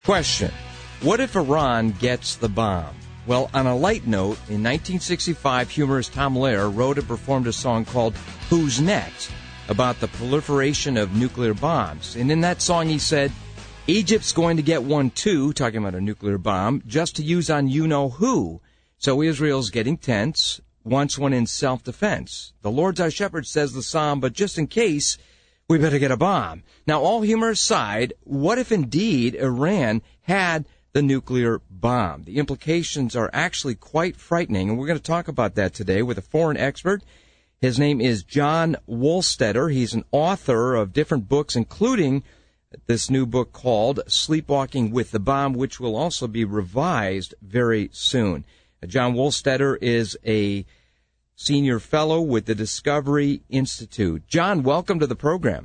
Question: what if Iran gets the bomb? Well, on a light note, in 1965, humorist Tom Lehrer wrote and performed a song called Who's Next? About the proliferation of nuclear bombs. And in that song he said, Egypt's going to get one too, talking about a nuclear bomb, just to use on you-know-who. So Israel's getting tense, wants one in self-defense. The Lord's our shepherd, says the psalm, but just in case, we better get a bomb. Now, all humor aside, what if indeed Iran had the nuclear bomb? The implications are actually quite frightening, and we're going to talk about that today with a foreign expert. His name is John Wohlstetter. He's an author of different books, including this new book called Sleepwalking with the Bomb, which will also be revised very soon. John Wohlstetter is a senior fellow with the Discovery Institute. John, welcome to the program.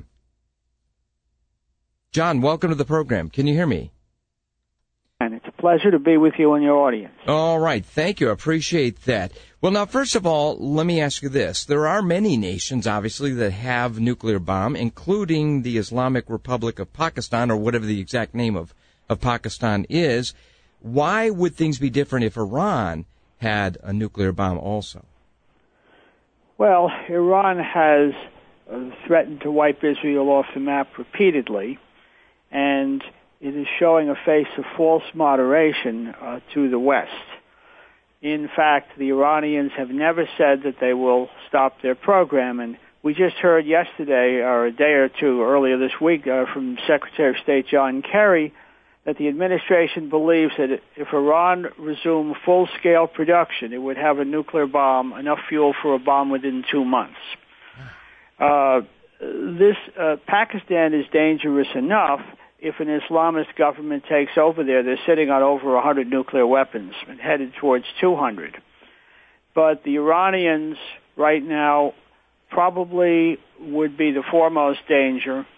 John, welcome to the program. Can you hear me? And it's a pleasure to be with you and your audience. All right. Thank you. I appreciate that. Well, now, first of all, let me ask you this. There are many nations, obviously, that have nuclear bomb, including the Islamic Republic of Pakistan, or whatever the exact name of Pakistan is. Why would things be different if Iran had a nuclear bomb also? Well, Iran has threatened to wipe Israel off the map repeatedly, and it is showing a face of false moderation to the West. In fact, the Iranians have never said that they will stop their program, and we just heard yesterday, or a day or two earlier this week, from Secretary of State John Kerry, that the administration believes that if Iran resumed full-scale production, it would have a nuclear bomb, enough fuel for a bomb within 2 months. Pakistan is dangerous enough. If an Islamist government takes over there, they're sitting on over 100 nuclear weapons and headed towards 200. But the Iranians right now probably would be the foremost danger,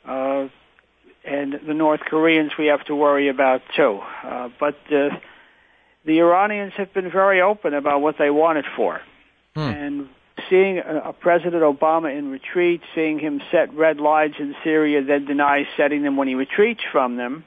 and the North Koreans we have to worry about too. But the Iranians have been very open about what they want it for. And seeing a President Obama in retreat, seeing him set red lines in Syria, then deny setting them when he retreats from them,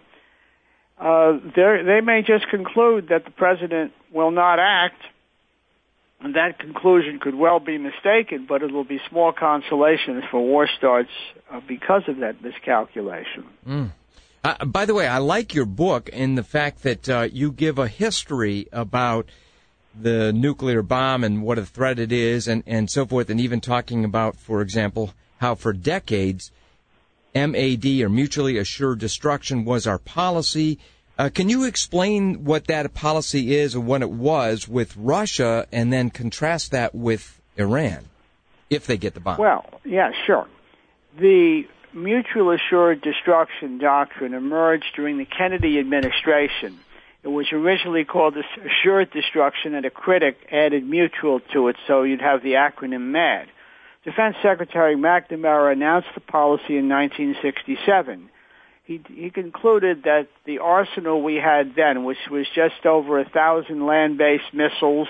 they may just conclude that the President will not act, and that conclusion could well be mistaken, but it will be small consolation if a war starts because of that miscalculation. By the way, I like your book in the fact that you give a history about the nuclear bomb and what a threat it is and so forth, and even talking about, for example, how for decades MAD, or mutually assured destruction, was our policy. Can you explain what that policy is or what it was with Russia, and then contrast that with Iran, if they get the bomb? Well, yeah, sure. The mutual assured destruction doctrine emerged during the Kennedy administration. It was originally called assured destruction, and a critic added mutual to it, so you'd have the acronym MAD. Defense Secretary McNamara announced the policy in 1967. He concluded that the arsenal we had then, which was just over 1,000 land-based missiles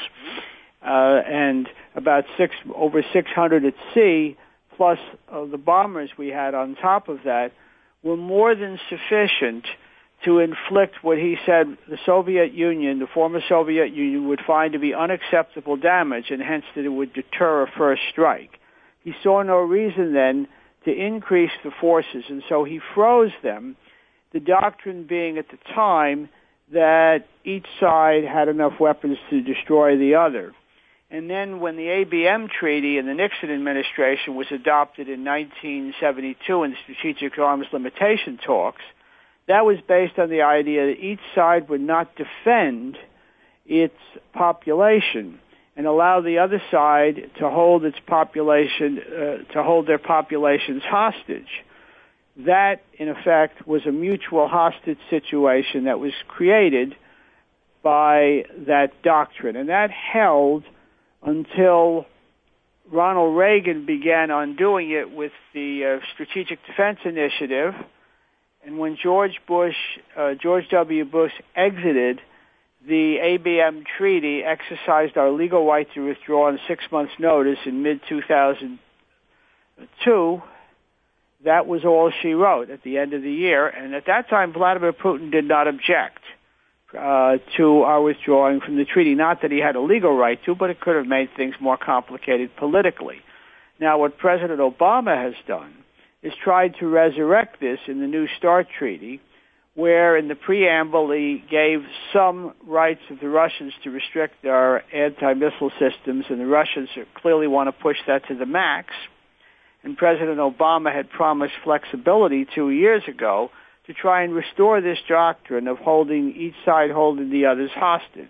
and about over 600 at sea, plus the bombers we had on top of that, were more than sufficient to inflict what he said the Soviet Union, the former Soviet Union, would find to be unacceptable damage, and hence that it would deter a first strike. He saw no reason then to increase the forces, and so he froze them, the doctrine being at the time that each side had enough weapons to destroy the other. And then when the ABM Treaty in the Nixon administration was adopted in 1972 in the Strategic Arms Limitation talks, that was based on the idea that each side would not defend its population and allow the other side to hold its population, to hold their populations hostage. That, in effect, was a mutual hostage situation that was created by that doctrine, and that held until Ronald Reagan began undoing it with the Strategic Defense Initiative. And when George W. Bush exited the ABM Treaty, exercised our legal right to withdraw on 6 months' notice in mid-2002, that was all she wrote at the end of the year. And at that time, Vladimir Putin did not object to our withdrawing from the treaty. Not that he had a legal right to, but it could have made things more complicated politically. Now, what President Obama has done is tried to resurrect this in the New START treaty, where in the preamble he gave some rights of the Russians to restrict our anti-missile systems, and the Russians clearly want to push that to the max. And President Obama had promised flexibility 2 years ago to try and restore this doctrine of holding each side holding the others hostage.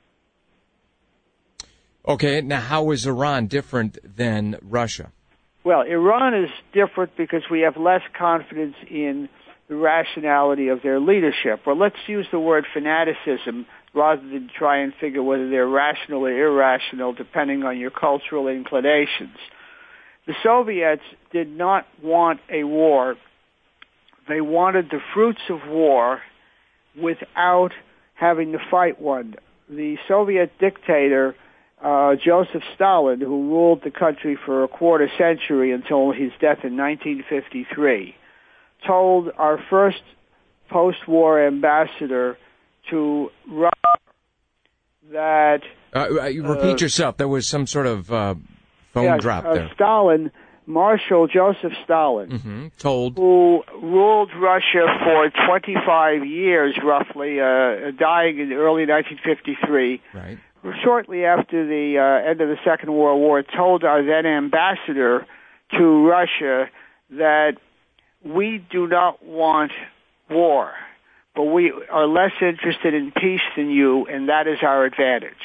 Okay, now how is Iran different than Russia? Well, Iran is different because we have less confidence in the rationality of their leadership. Or let's use the word fanaticism rather than try and figure whether they're rational or irrational depending on your cultural inclinations. The Soviets did not want a war. They wanted the fruits of war without having to fight one. The Soviet dictator, Joseph Stalin, who ruled the country for a quarter century until his death in 1953, told our first post-war ambassador to Russia that... repeat yourself. There was some sort of phone drop there. Stalin, Marshal Joseph Stalin, who ruled Russia for 25 years, roughly, dying in early 1953. Right. Shortly after the end of the Second World War, told our then ambassador to Russia that we do not want war, but we are less interested in peace than you, and that is our advantage.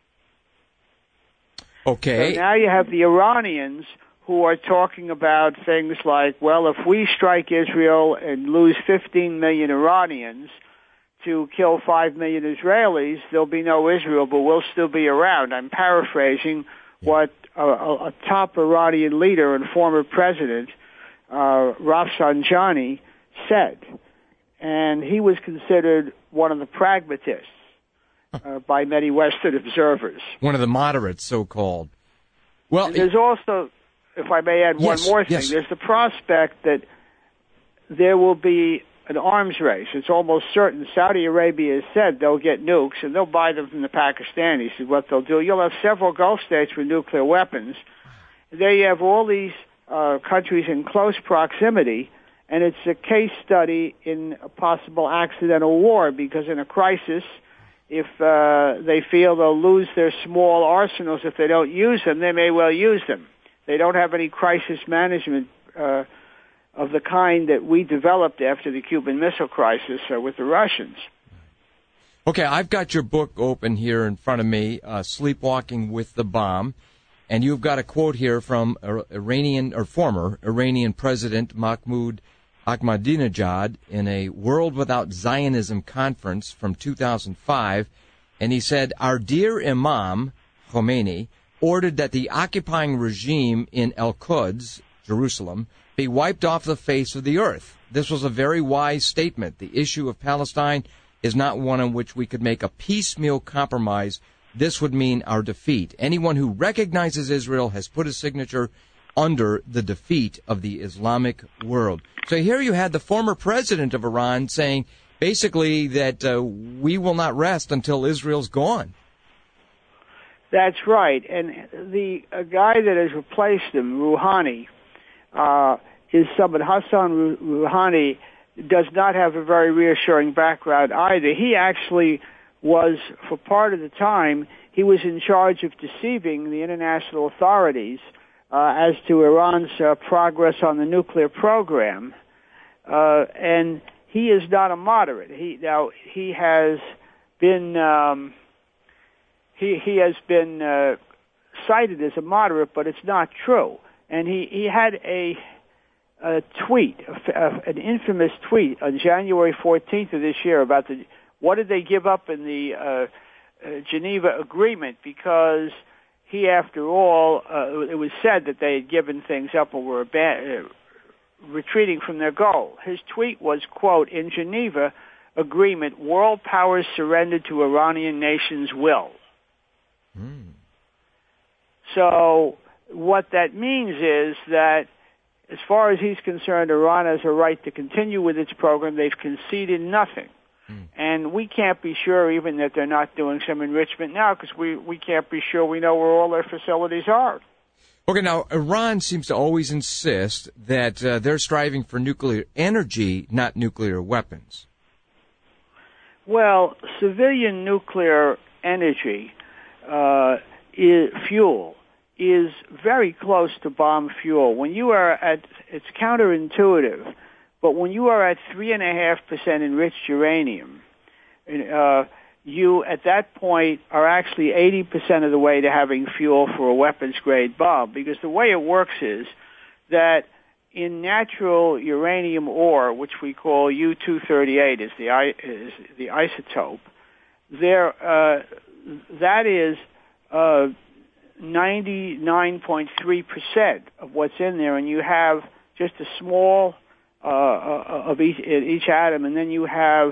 Okay. So now you have the Iranians who are talking about things like, well, if we strike Israel and lose 15 million Iranians to kill 5 million Israelis, there'll be no Israel, but we'll still be around. I'm paraphrasing what a top Iranian leader and former president, Rafsanjani, said. And he was considered one of the pragmatists by many Western observers. One of the moderates, so-called. Well, and there's also, if I may add one more thing, there's the prospect that there will be an arms race. It's almost certain. Saudi Arabia has said they'll get nukes, and they'll buy them from the Pakistanis is what they'll do. You'll have several Gulf states with nuclear weapons. There you have all these countries in close proximity, and it's a case study in a possible accidental war, because in a crisis, if they feel they'll lose their small arsenals if they don't use them, they may well use them. They don't have any crisis management of the kind that we developed after the Cuban Missile Crisis with the Russians. Okay, I've got your book open here in front of me, Sleepwalking with the Bomb, and you've got a quote here from former Iranian President Mahmoud Ahmadinejad in a World Without Zionism conference from 2005, and he said, "Our dear Imam Khomeini ordered that the occupying regime in Al-Quds, Jerusalem, be wiped off the face of the earth. This was a very wise statement. The issue of Palestine is not one on which we could make a piecemeal compromise. This would mean our defeat. Anyone who recognizes Israel has put a signature under the defeat of the Islamic world." So here you had the former president of Iran saying basically that we will not rest until Israel's gone. That's right. And the guy that has replaced him, Rouhani, is someone, Hassan Rouhani, does not have a very reassuring background either. He actually was, for part of the time, he was in charge of deceiving the international authorities as to Iran's progress on the nuclear program. And he is not a moderate. He has been cited as a moderate, but it's not true. And he had a tweet, an infamous tweet on January 14th of this year about what did they give up in the Geneva Agreement, because he, after all, it was said that they had given things up or were retreating from their goal. His tweet was, quote, "In Geneva Agreement, world powers surrendered to Iranian nation's will." So what that means is that as far as he's concerned, Iran has a right to continue with its program. They've conceded nothing. And we can't be sure even that they're not doing some enrichment now because we can't be sure we know where all their facilities are. Okay, now, Iran seems to always insist that they're striving for nuclear energy, not nuclear weapons. Well, civilian nuclear energy fuel is very close to bomb fuel. When you are it's counterintuitive, but when you are at 3.5% enriched uranium, you at that point are actually 80% of the way to having fuel for a weapons-grade bomb, because the way it works is that in natural uranium ore, which we call U-238 is the isotope, that is 99.3% of what's in there, and you have just a small of each atom, and then you have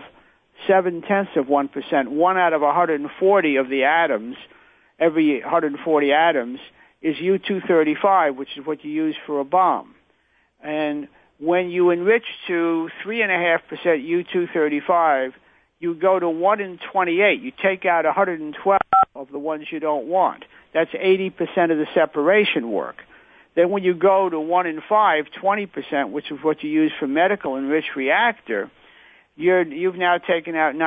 0.7%, 1 out of 140 of the atoms. Every 140 atoms is U-235, which is what you use for a bomb. And when you enrich to 3.5% U-235, you go to 1 in 28. You take out 112 of the ones you don't want. That's 80% of the separation work. Then when you go to 1 in 5, 20%, which is what you use for medical enriched reactor, you've now taken out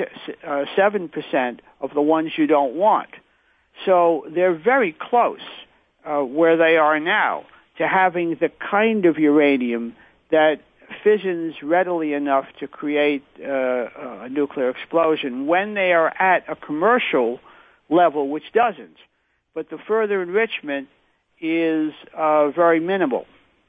97% of the ones you don't want. So they're very close where they are now to having the kind of uranium that fissions readily enough to create a nuclear explosion when they are at a commercial level, which doesn't. But the further enrichment is very minimal.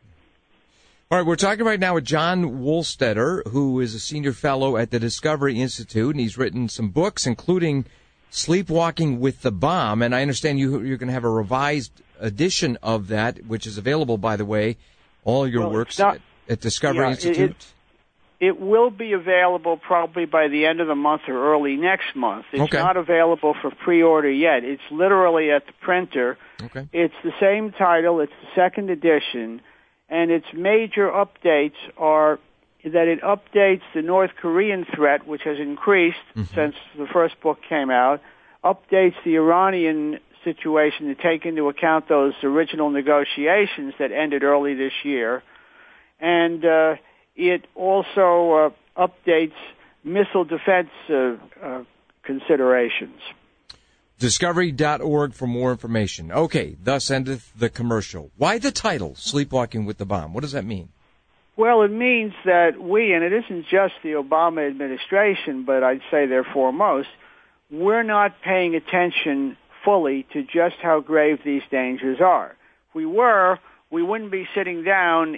All right, we're talking right now with John Wohlstetter, who is a senior fellow at the Discovery Institute, and he's written some books, including Sleepwalking with the Bomb, and I understand you're going to have a revised edition of that, which is available, by the way, all your works at Discovery Institute. It will be available probably by the end of the month or early next month. It's not available for pre-order yet. It's literally at the printer. Okay. It's the same title. It's the second edition. And its major updates are that it updates the North Korean threat, which has increased since the first book came out, updates the Iranian situation to take into account those original negotiations that ended early this year, and it also updates missile defense considerations. Discovery.org for more information. Okay, thus endeth the commercial. Why the title, Sleepwalking with the Bomb? What does that mean? Well, it means that and it isn't just the Obama administration, but I'd say they're foremost, we're not paying attention fully to just how grave these dangers are. If we were, we wouldn't be sitting down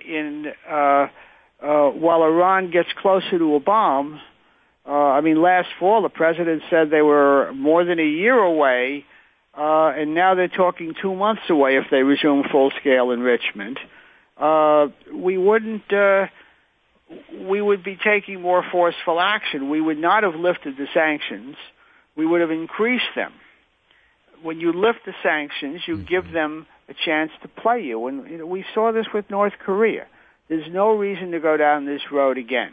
while Iran gets closer to a bomb. Last fall the president said they were more than a year away, and now they're talking 2 months away if they resume full-scale enrichment. We would be taking more forceful action. We would not have lifted the sanctions. We would have increased them. When you lift the sanctions, you give them a chance to play you. And we saw this with North Korea. There's no reason to go down this road again.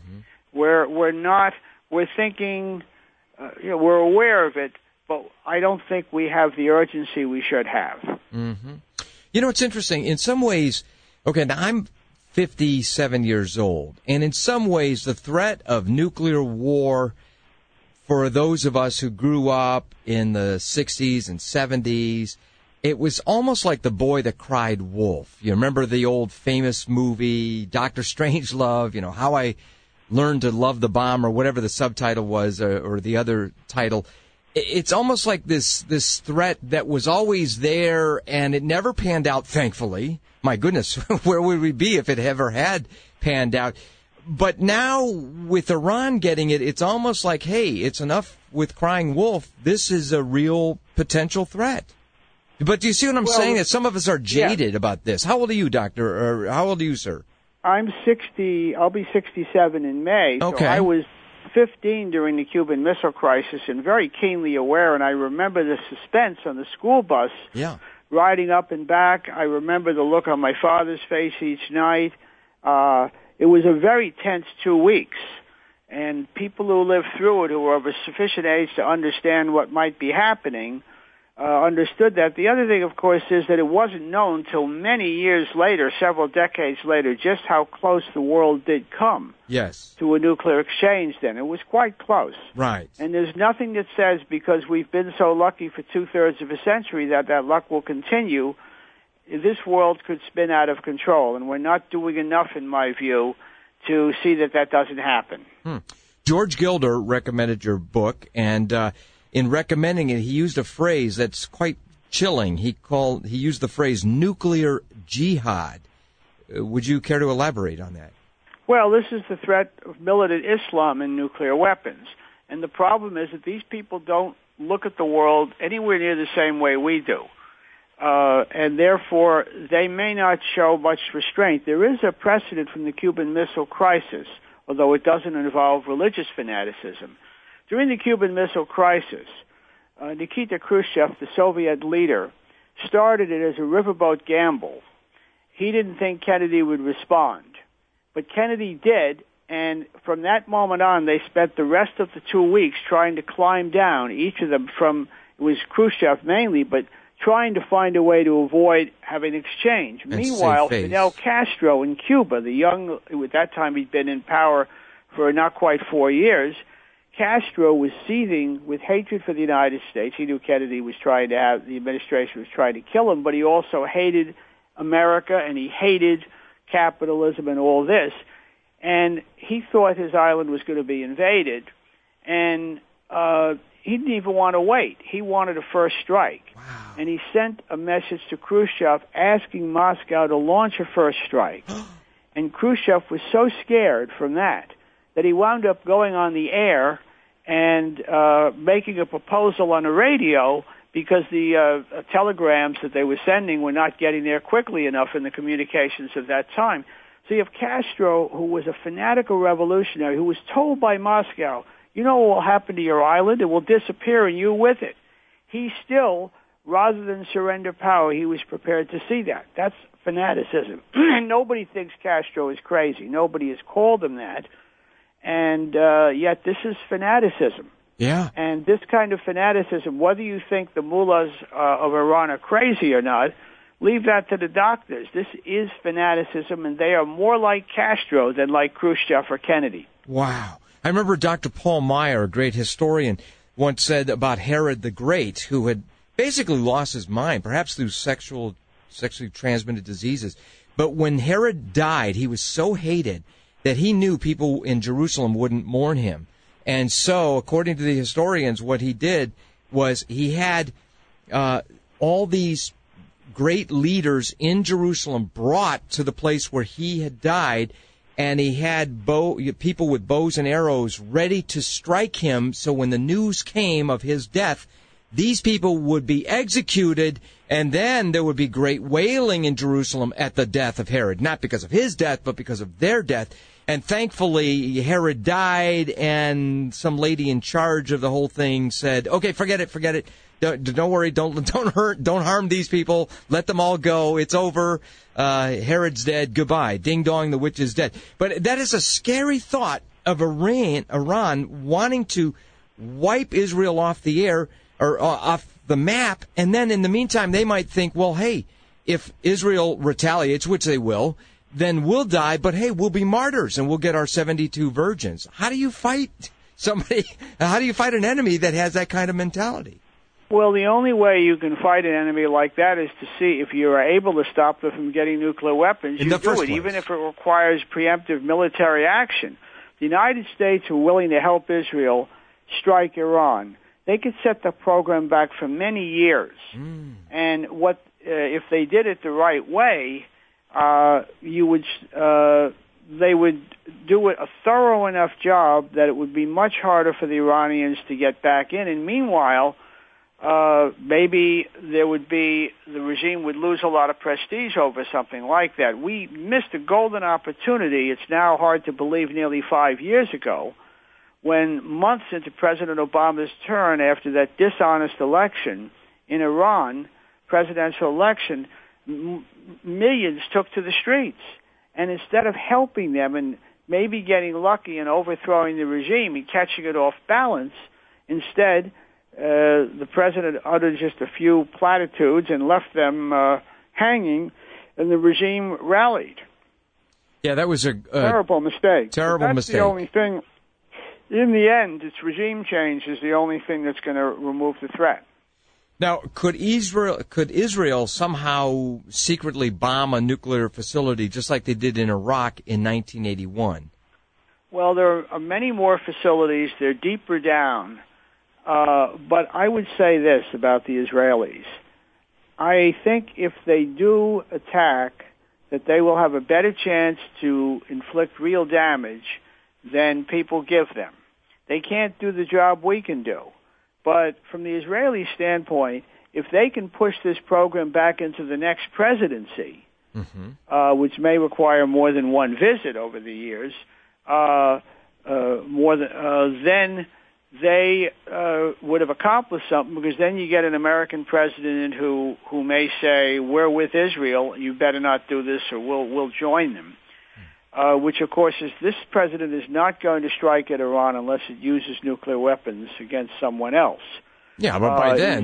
We're thinking, we're aware of it, but I don't think we have the urgency we should have. It's interesting. In some ways, okay, now I'm 57 years old, and in some ways the threat of nuclear war for those of us who grew up in the 60s and 70s, it was almost like the boy that cried wolf. You remember the old famous movie, Dr. Strangelove, How I Learned to Love the Bomb, or whatever the subtitle was, or the other title. It's almost like this threat that was always there, and it never panned out, thankfully. My goodness, where would we be if it ever had panned out? But now, with Iran getting it, it's almost like, hey, it's enough with crying wolf. This is a real potential threat. But do you see what I'm saying? That some of us are jaded about this. How old are you, Doctor? Or how old are you, sir? I'm 60. I'll be 67 in May. Okay. So I was 15 during the Cuban Missile Crisis and very keenly aware, and I remember the suspense on the school bus riding up and back. I remember the look on my father's face each night. It was a very tense 2 weeks. And people who lived through it, who were of a sufficient age to understand what might be happening, understood that. The other thing, of course, is that it wasn't known till many years later, several decades later, just how close the world did come to a nuclear exchange then. It was quite close. Right. And there's nothing that says because we've been so lucky for two-thirds of a century that luck will continue. This world could spin out of control, and we're not doing enough, in my view, to see that doesn't happen. George Gilder recommended your book, and in recommending it, he used a phrase that's quite chilling. He used the phrase nuclear jihad. Would you care to elaborate on that? Well, this is the threat of militant Islam and nuclear weapons. And the problem is that these people don't look at the world anywhere near the same way we do. And therefore, they may not show much restraint. There is a precedent from the Cuban Missile Crisis, although it doesn't involve religious fanaticism. During the Cuban Missile Crisis, Nikita Khrushchev, the Soviet leader, started it as a riverboat gamble. He didn't think Kennedy would respond, but Kennedy did, and from that moment on, they spent the rest of the 2 weeks trying to climb down, each of them it was Khrushchev mainly, but trying to find a way to avoid having an exchange. And meanwhile, Fidel Castro in Cuba, at that time he'd been in power for not quite 4 years, Castro was seething with hatred for the United States. He knew Kennedy was the administration was trying to kill him, but he also hated America and he hated capitalism and all this. And he thought his island was going to be invaded, and he didn't even want to wait. He wanted a first strike. Wow. And he sent a message to Khrushchev asking Moscow to launch a first strike. And Khrushchev was so scared from that he wound up going on the air and making a proposal on the radio because the telegrams that they were sending were not getting there quickly enough in the communications of that time. So you have Castro, who was a fanatical revolutionary, who was told by Moscow, you know what will happen to your island? It will disappear and you with it. He still, rather than surrender power, he was prepared to see that. That's fanaticism. And nobody thinks Castro is crazy. Nobody has called him that. And yet this is fanaticism. Yeah. And this kind of fanaticism, whether you think the mullahs of Iran are crazy or not, leave that to the doctors. This is fanaticism, and they are more like Castro than like Khrushchev or Kennedy. Wow. I remember Dr. Paul Meyer, a great historian, once said about Herod the Great, who had basically lost his mind, perhaps through sexually transmitted diseases. But when Herod died, he was so hated that he knew people in Jerusalem wouldn't mourn him. And so, according to the historians, what he did was he had all these great leaders in Jerusalem brought to the place where he had died, and he had people with bows and arrows ready to strike him, so when the news came of his death, these people would be executed, and then there would be great wailing in Jerusalem at the death of Herod, not because of his death, but because of their death. And thankfully, Herod died, and some lady in charge of the whole thing said, okay, forget it. Don't worry, don't harm these people. Let them all go. It's over. Herod's dead. Goodbye. Ding dong, the witch is dead. But that is a scary thought of Iran wanting to wipe Israel off the air or off the map, and then in the meantime they might think, well, hey, if Israel retaliates, which they will, then we'll die, but hey, we'll be martyrs and we'll get our 72 virgins. How do you fight somebody? How do you fight an enemy that has that kind of mentality? Well, the only way you can fight an enemy like that is to see if you are able to stop them from getting nuclear weapons. You do it, even if it requires preemptive military action. The United States are willing to help Israel strike Iran. They could set the program back for many years. And if they did it the right way, they would do a thorough enough job that it would be much harder for the Iranians to get back in. And meanwhile, maybe the regime would lose a lot of prestige over something like that. We missed a golden opportunity. It's now hard to believe nearly 5 years ago, when months into President Obama's turn after that dishonest election in Iran, presidential election, millions took to the streets. And instead of helping them and maybe getting lucky and overthrowing the regime and catching it off balance, instead, the president uttered just a few platitudes and left them hanging, and the regime rallied. Yeah, that was a terrible mistake. Terrible That's mistake. The only thing. In the end, it's regime change is the only thing that's going to remove the threat. Now, could Israel somehow secretly bomb a nuclear facility just like they did in Iraq in 1981? Well, there are many more facilities. They're deeper down. But I would say this about the Israelis. I think if they do attack, that they will have a better chance to inflict real damage than people give them. They can't do the job we can do. But from the Israeli standpoint, if they can push this program back into the next presidency, which may require more than one visit over the years, then they would have accomplished something, because then you get an American president who may say, we're with Israel, you better not do this or we'll join them. Which, of course, is this president is not going to strike at Iran unless it uses nuclear weapons against someone else. Yeah, but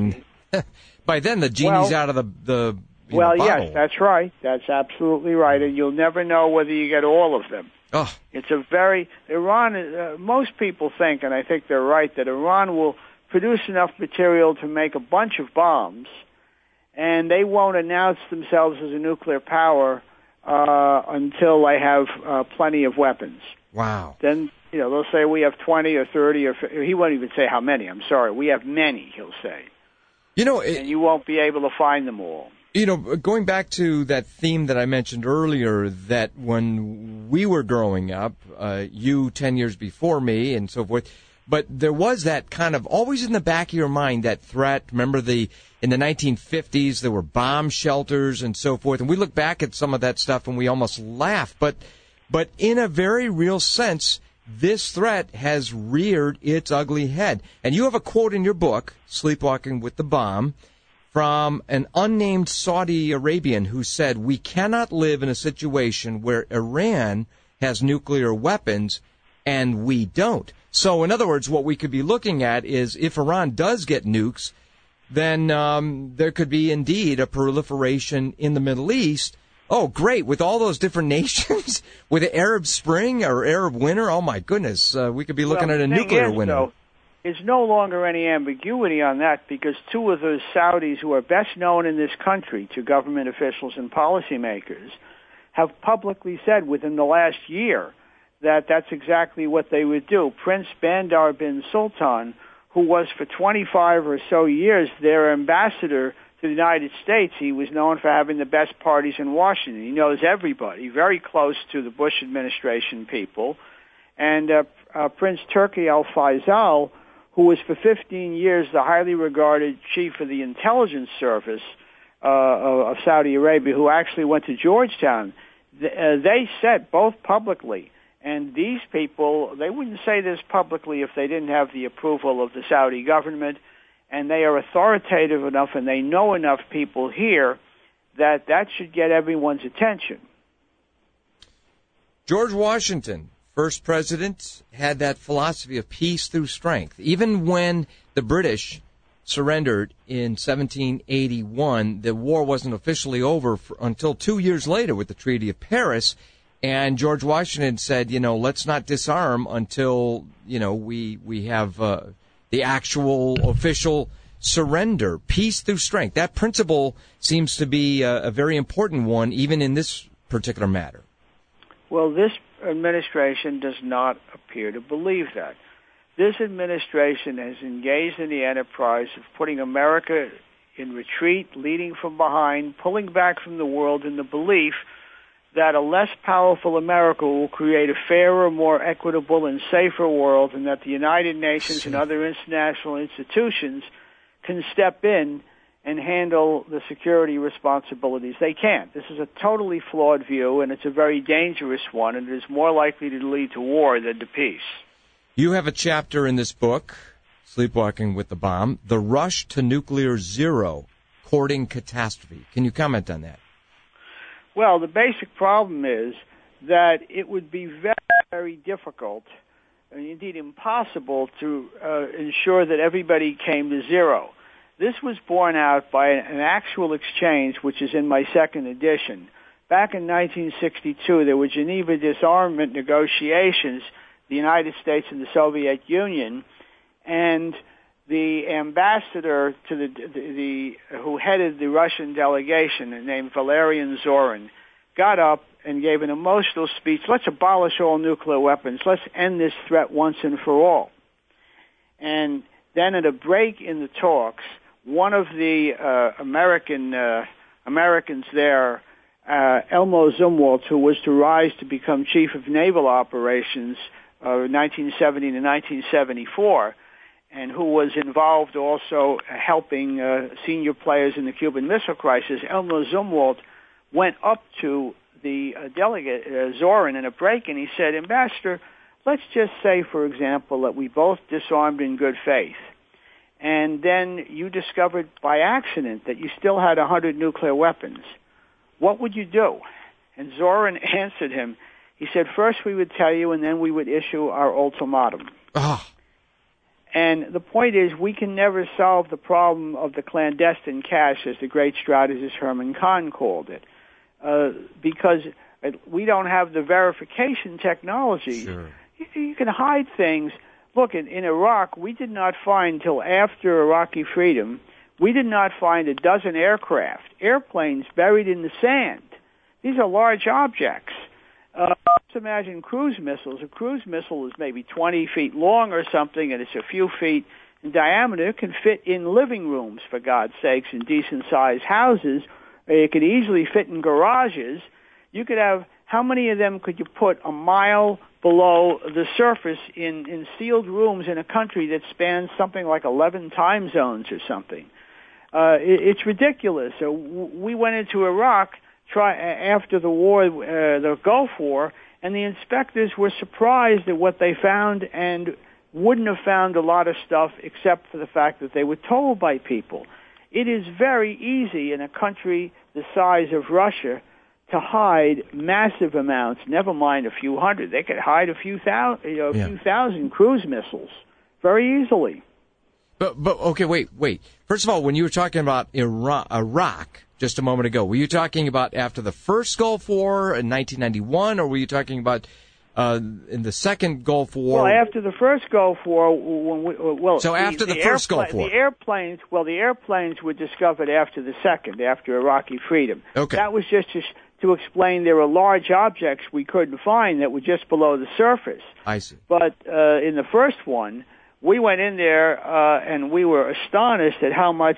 by then the genie's out of the well, bottle. Yes, that's right. That's absolutely right, and you'll never know whether you get all of them. Oh. It's a very Iran. Most people think, and I think they're right, that Iran will produce enough material to make a bunch of bombs, and they won't announce themselves as a nuclear power until they have plenty of weapons. Wow. Then, they'll say we have 20 or 30 or 50. He won't even say how many. I'm sorry. We have many, he'll say. And you won't be able to find them all. Going back to that theme that I mentioned earlier, that when we were growing up, you 10 years before me and so forth, but there was that kind of always in the back of your mind, that threat. Remember in the 1950s, there were bomb shelters and so forth. And we look back at some of that stuff and we almost laugh. But in a very real sense, this threat has reared its ugly head. And you have a quote in your book, Sleepwalking with the Bomb, from an unnamed Saudi Arabian who said, we cannot live in a situation where Iran has nuclear weapons and we don't. So, in other words, what we could be looking at is if Iran does get nukes, then there could be indeed a proliferation in the Middle East. Oh, great, with all those different nations, with the Arab Spring or Arab Winter, oh my goodness, we could be looking at a nuclear winter. There's no longer any ambiguity on that, because two of the Saudis who are best known in this country to government officials and policymakers have publicly said within the last year that that's exactly what they would do. Prince Bandar bin Sultan, who was for 25 or so years their ambassador to the United States, he was known for having the best parties in Washington. He knows everybody, very close to the Bush administration people. And Prince Turki al-Faisal, who was for 15 years the highly regarded chief of the intelligence service of Saudi Arabia, who actually went to Georgetown, they said both publicly, and these people, they wouldn't say this publicly if they didn't have the approval of the Saudi government, and they are authoritative enough and they know enough people here that should get everyone's attention. George Washington, first president, had that philosophy of peace through strength. Even when the British surrendered in 1781, the war wasn't officially over until 2 years later with the Treaty of Paris. And George Washington said, let's not disarm until, we have the actual official surrender. Peace through strength. That principle seems to be a very important one, even in this particular matter. Well, this administration does not appear to believe that. This administration has engaged in the enterprise of putting America in retreat, leading from behind, pulling back from the world in the belief that a less powerful America will create a fairer, more equitable, and safer world, and that the United Nations and other international institutions can step in and handle the security responsibilities. They can't. This is a totally flawed view, and it's a very dangerous one, and it is more likely to lead to war than to peace. You have a chapter in this book, Sleepwalking with the Bomb, The Rush to Nuclear Zero. courting catastrophe. Can you comment on that? Well, the basic problem is that it would be very, very difficult, and indeed impossible, to ensure that everybody came to zero. This was borne out by an actual exchange, which is in my second edition. Back in 1962, there were Geneva disarmament negotiations, the United States and the Soviet Union, and the ambassador to the who headed the Russian delegation, named Valerian Zorin, got up and gave an emotional speech. Let's abolish all nuclear weapons. Let's end this threat once and for all. And then at a break in the talks, one of the Americans there, Elmo Zumwalt, who was to rise to become Chief of Naval Operations 1970 to 1974, and who was involved also helping senior players in the Cuban Missile Crisis, Elmo Zumwalt went up to the delegate, Zorin, in a break, and he said, Ambassador, let's just say, for example, that we both disarmed in good faith, and then you discovered by accident that you still had 100 nuclear weapons. What would you do? And Zorin answered him. He said, first we would tell you, and then we would issue our ultimatum. Oh. And the point is, we can never solve the problem of the clandestine cache, as the great strategist Herman Kahn called it, because we don't have the verification technology. Sure. You can hide things. Look, in Iraq, we did not find, till after Iraqi freedom, we did not find a dozen airplanes buried in the sand. These are large objects. Let's imagine cruise missiles. A cruise missile is maybe 20 feet long or something, and it's a few feet in diameter. It can fit in living rooms, for God's sakes, in decent-sized houses. It could easily fit in garages. You could have, how many of them could you put a mile below the surface in sealed rooms in a country that spans something like 11 time zones or something? It's ridiculous. So we went into Iraq after the war, the Gulf War, and the inspectors were surprised at what they found and wouldn't have found a lot of stuff except for the fact that they were told by people. It is very easy in a country the size of Russia to hide massive amounts, never mind a few hundred. They could hide a few thousand cruise missiles very easily. But okay, wait. First of all, when you were talking about Iraq just a moment ago, were you talking about after the first Gulf War in 1991, or were you talking about in the second Gulf War? Well, after the first Gulf War, after the first Gulf War, the airplanes were discovered after the second, after Iraqi freedom. Okay, that was just to explain there were large objects we couldn't find that were just below the surface. I see. But in the first one, we went in there and we were astonished at how much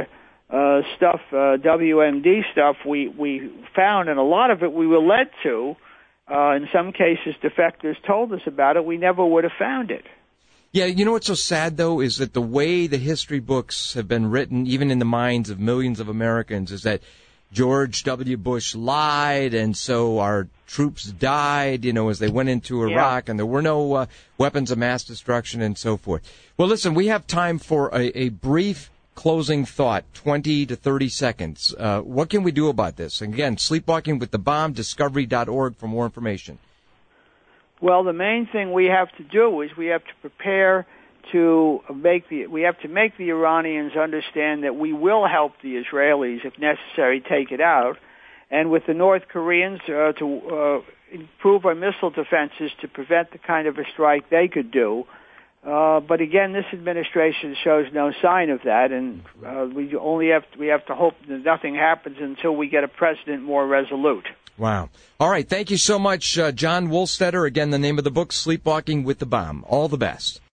stuff, WMD stuff, we found, and a lot of it we were led to. In some cases, defectors told us about it. We never would have found it. Yeah, you know what's so sad, though, is that the way the history books have been written, even in the minds of millions of Americans, is that George W. Bush lied, and so our troops died, as they went into Iraq, and there were no weapons of mass destruction and so forth. Well, listen, we have time for a brief closing thought, 20 to 30 seconds. What can we do about this? And again, Sleepwalking with the Bomb, discovery.org for more information. Well, the main thing we have to do is we have to prepare to make the Iranians understand that we will help the Israelis, if necessary, take it out, and with the North Koreans to improve our missile defenses to prevent the kind of a strike they could do. But again, this administration shows no sign of that, and we have to hope that nothing happens until we get a president more resolute. Wow. All right. Thank you so much, John Woolstetter. Again, the name of the book, Sleepwalking with the Bomb. All the best.